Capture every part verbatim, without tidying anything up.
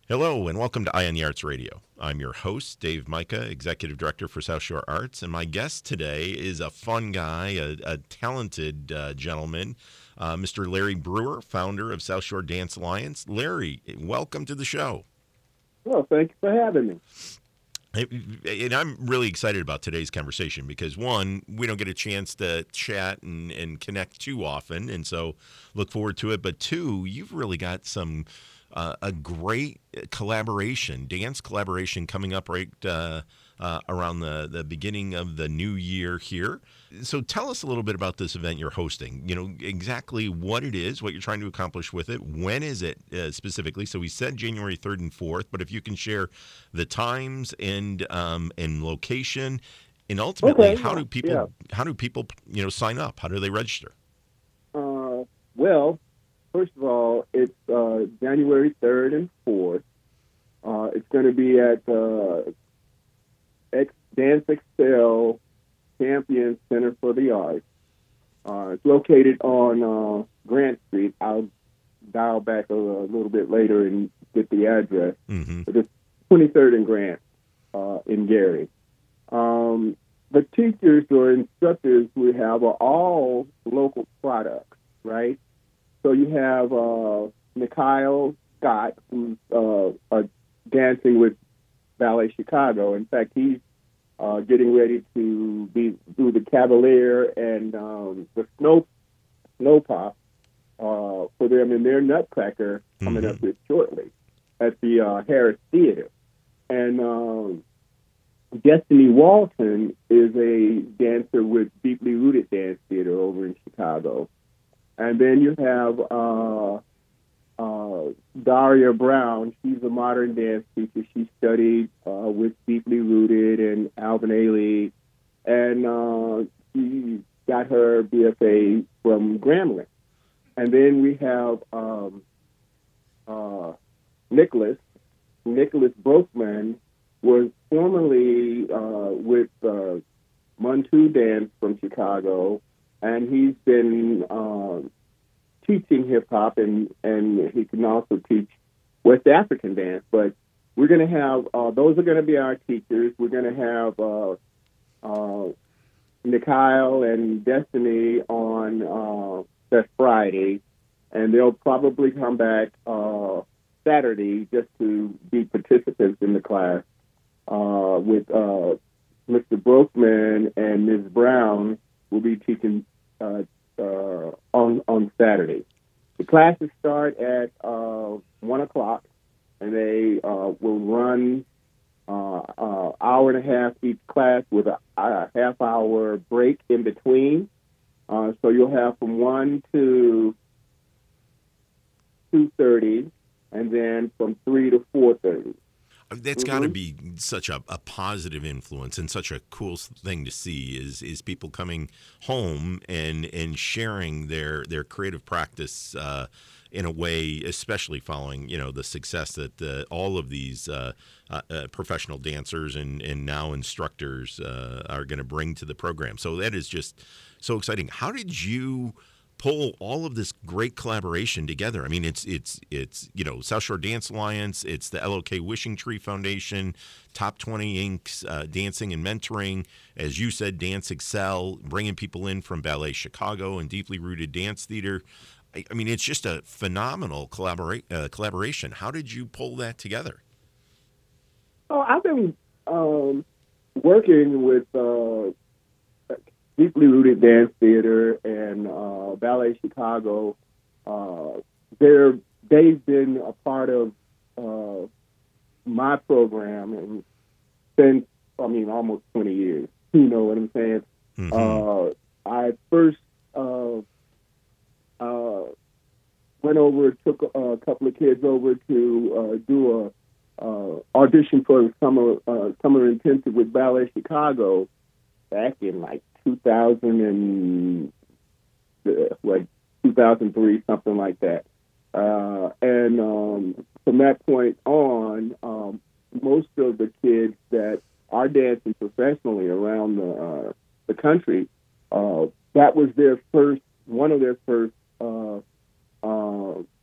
Hello and welcome to Eye on the Arts Radio. I'm your host, Dave Micah, Executive Director for South Shore Arts, and my guest today is a fun guy, a, a talented uh, gentleman, uh, Mister Larry Brewer, founder of South Shore Dance Alliance. Larry, welcome to the show. Well, thank you for having me. And I'm really excited about today's conversation because, one, we don't get a chance to chat and, and connect too often, and so look forward to it. But two, you've really got some uh, a great collaboration, dance collaboration coming up right uh, uh, around the, the beginning of the new year here. So tell us a little bit about this event you're hosting. You know, exactly what it is, what you're trying to accomplish with it. When is it uh, specifically? So we said January third and fourth, but if you can share the times and um, and location, and ultimately, Okay, how yeah, do people yeah. how do people you know sign up? How do they register? Uh, well, first of all, it's uh, January third and fourth. Uh, it's going to be at uh, X Dance Excel Champion Center for the Arts. Uh, it's located on uh, Grant Street. I'll dial back a, a little bit later and get the address. Mm-hmm. But it's twenty-third and Grant uh, in Gary. Um, the teachers or instructors we have are all local products, right? So you have uh, Mikhail Scott, who's uh, uh, dancing with Ballet Chicago. In fact, he's uh, getting ready to be do the Cavalier and um, the Snow Snow Pop uh, for them in their Nutcracker coming Mm-hmm. up here shortly at the uh, Harris Theater. And um, Destiny Walton is a dancer with Deeply Rooted Dance Theater over in Chicago. And then you have uh, uh, Daria Brown. She's a modern dance teacher. She studied uh, with Deeply Rooted and Alvin Ailey. And uh, she got her B F A from Grambling. And then we have um, uh, Nicholas. Nicholas Brokman was formerly uh, with uh, Muntu Dance from Chicago, and he's been uh, teaching hip hop, and, and he can also teach West African dance. But we're going to have uh, those are going to be our teachers. We're going to have uh, uh, Mikhail and Destiny on uh, that Friday, and they'll probably come back uh, Saturday just to be participants in the class. Uh, with uh, Mister Brokman and Miz Brown will be teaching uh, uh, on on Saturday. The classes start at uh, one o'clock, and they uh, will run uh, uh, hour and a half each class with a, a half hour break in between. Uh, so you'll have from one to two thirty, and then from three to four thirty. That's got to be such a, a positive influence and such a cool thing to see is is people coming home and and sharing their their creative practice uh, in a way, especially following you know the success that uh, all of these uh, uh, uh, professional dancers and and now instructors uh, are going to bring to the program. So that is just so exciting. How did you pull all of this great collaboration together? I mean, it's it's it's you know South Shore Dance Alliance, it's the L O K Wishing Tree Foundation, Top twenty Incorporated, uh, Dancing and Mentoring, as you said, Dance Excel, bringing people in from Ballet Chicago and Deeply Rooted Dance Theater. I, I mean, it's just a phenomenal collaborate uh, collaboration. How did you pull that together? Oh, I've been um, working with uh, Deeply Rooted Dance Theater and uh, Ballet Chicago. Uh, they're they've been a part of uh, my program and since I mean almost twenty years. You know what I'm saying? Mm-hmm. Uh, I first uh, uh, went over, took a, a couple of kids over to uh, do a uh, audition for the summer uh, summer intensive with Ballet Chicago back in like two thousand and uh, like two thousand three, something like that. Uh, and um, from that point on, um, most of the kids that are dancing professionally around the uh, the country, uh, that was their first, one of their first uh, uh,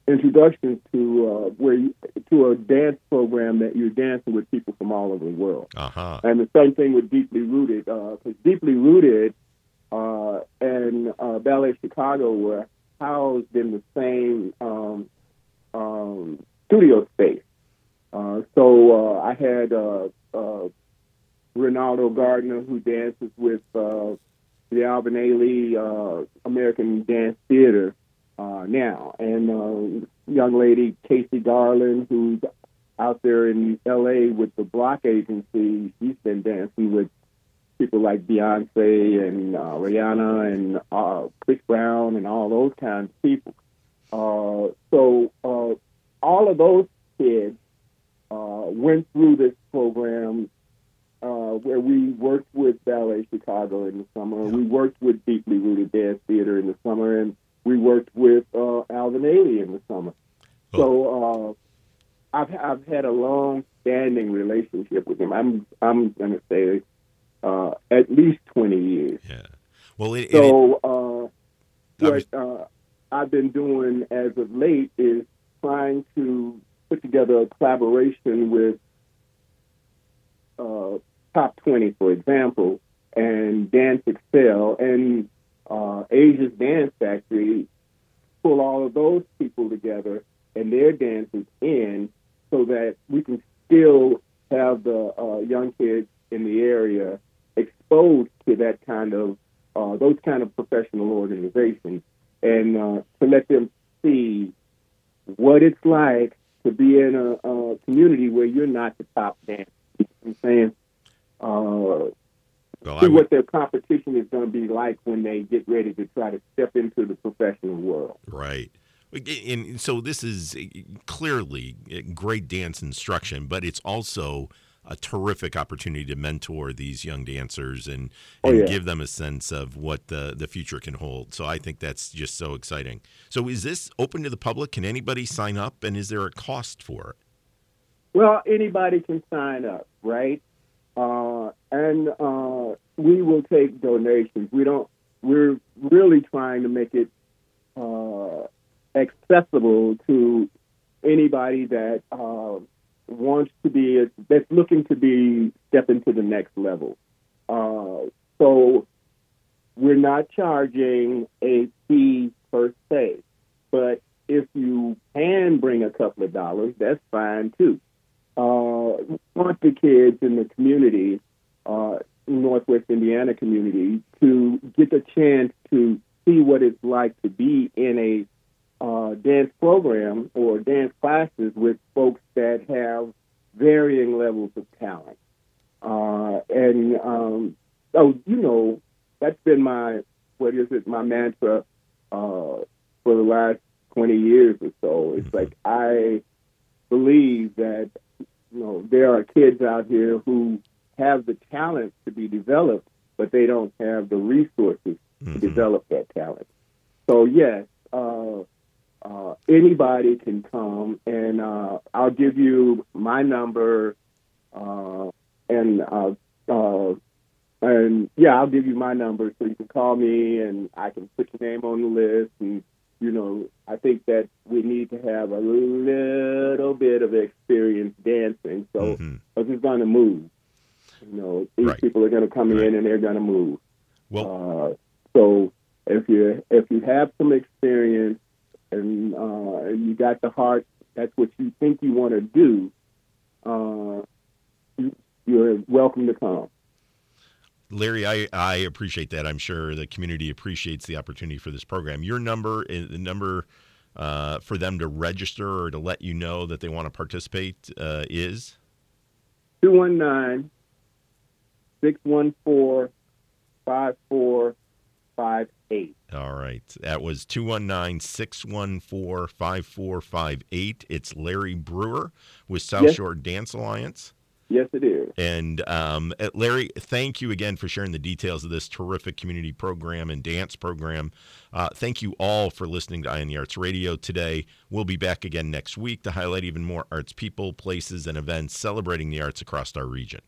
introduction to uh, where you, to a dance program that you're dancing with people from all over the world. Uh-huh. And the same thing with Deeply Rooted, because uh, Deeply Rooted uh, and uh, Ballet Chicago were housed in the same um, um, studio space. Uh, so uh, I had uh, uh, Ronaldo Gardner, who dances with uh, the Alvin Ailey uh, American Dance Theater uh, now, and uh, young lady Casey Garland, who's out there in L A with the Block Agency. She's been dancing with people like Beyonce and uh, Rihanna and uh, Chris Brown and all those kinds of people. Uh, so uh, all of those kids uh, went through this program uh, where we worked with Ballet Chicago in the summer. We worked with Deeply Rooted Dance Theater in the summer, and we worked with uh, Alvin Ailey in the summer. Oh. So uh, I've I've had a long-standing relationship with him. I'm I'm going to say uh, at least twenty years. Yeah. Well, it, so it, uh, what was... uh, I've been doing as of late is trying to put together a collaboration with uh, Top twenty, for example, and Dance Excel and uh, Asia's Dance Factory, pull all of those people together and their dances in so that we can still have the uh, young kids in the area exposed to that kind of, uh, those kind of professional organizations, and uh, to let them see what it's like to be in a, a community where you're not the top dancer. You know what I'm saying? Uh, well, see would... what their competition is going to be like when they get ready to try to step into the professional world. Right. And so this is clearly great dance instruction, but it's also a terrific opportunity to mentor these young dancers and, and oh, yeah. give them a sense of what the, the future can hold. So I think that's just so exciting. So is this open to the public? Can anybody sign up, and is there a cost for it? Well, anybody can sign up, right? Uh, and uh, we will take donations. We don't. We're really trying to make it uh, accessible to anybody that uh, wants to be, that's looking to be, step into the next level. Uh, so we're not charging a fee per se, but if you can bring a couple of dollars, that's fine too. Uh, we want the kids in the community, uh, Northwest Indiana community, to get the chance to see what it's like to be in a uh, dance program or dance classes with folks that have varying levels of talent. Uh, and um, so, you know, that's been my, what is it, my mantra uh, for the last twenty years or so. It's like I believe that, you know, there are kids out here who have the talent to be developed, but they don't have the resources mm-hmm. to develop that talent. So, yes, uh, uh, anybody can come, and uh, I'll give you my number, uh, and uh, uh, and yeah, I'll give you my number so you can call me, and I can put your name on the list. And you know, I think that we need to have a little bit of experience dancing, so mm-hmm. because it's going to move. You know, these right. people are going to come right. in and they're going to move. Well, uh, so if you if you have some experience and uh, you got the heart, that's what you think you want to do, uh, you, you're welcome to come. Larry, I, I appreciate that. I'm sure the community appreciates the opportunity for this program. Your number, the number uh, for them to register or to let you know that they want to participate uh, is? two one nine, six one four, five four five eight. All right. That was two one nine, six one four, five four five eight. It's Larry Brewer with South yes. Shore Dance Alliance. Yes, it is. And um, Larry, thank you again for sharing the details of this terrific community program and dance program. Uh, thank you all for listening to Eye on the Arts Radio today. We'll be back again next week to highlight even more arts people, places, and events celebrating the arts across our region.